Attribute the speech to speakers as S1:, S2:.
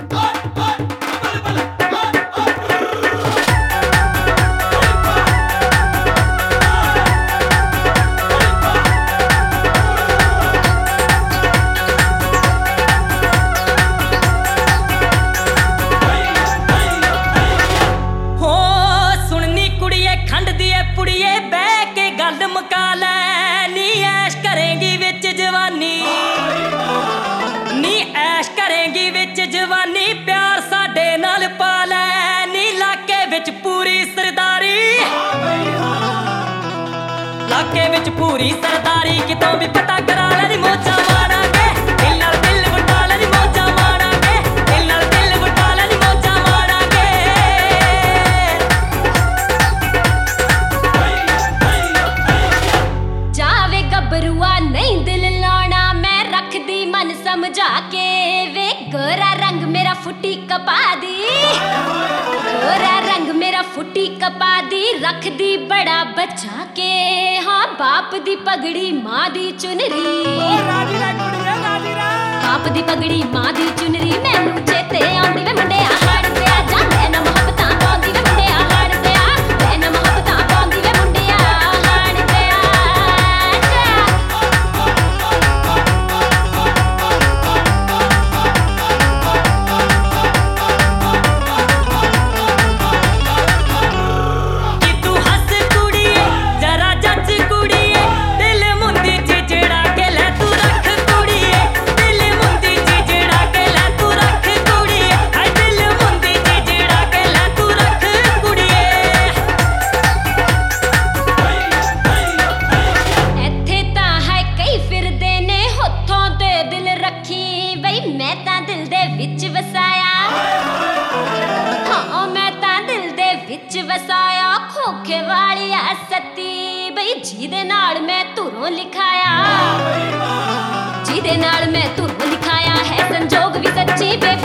S1: पुड़िए बह के गल मुका लै नी ऐश करेंगी विच जवानी नी ऐश करेंगी विच जवानी प्यार साडे नाल पा लै नी लाके विच पूरी सरदारी लाके विच पूरी सरदारी कितों भी पता करा लै नी मौजा मारांगे दिल नाल दिल वटा लै नी मौजा मारांगे दिल नाल दिल वटा लै नी मौजा मारांगे
S2: जावे गबरुआ नहीं दिल लाना मैं रख दी मन समझा के वे गोरा रंग मेरा फुटी कपा दी गोरा रंग मेरा फुटी कपा दी रख दी बड़ा बचा के हाँ बाप दी पगड़ी माँ दी चुनरी बाप दी पगड़ी माँ दी चुनरी मैनू चेते आंदी वे मुंडे हाड़ ते आ जा मैं ना मोहब्बतां पाउंदी वे मुंडे हाड़ ते आ मैं ना मोहब्बतां पाउंदी वे मुंडे हाड़ ते आ वसाया खोखे वाली सती बई जिदे नाल मैं धुरों लिखाया जिदे नाल मैं धुरों लिखाया है संजोग भी सच्ची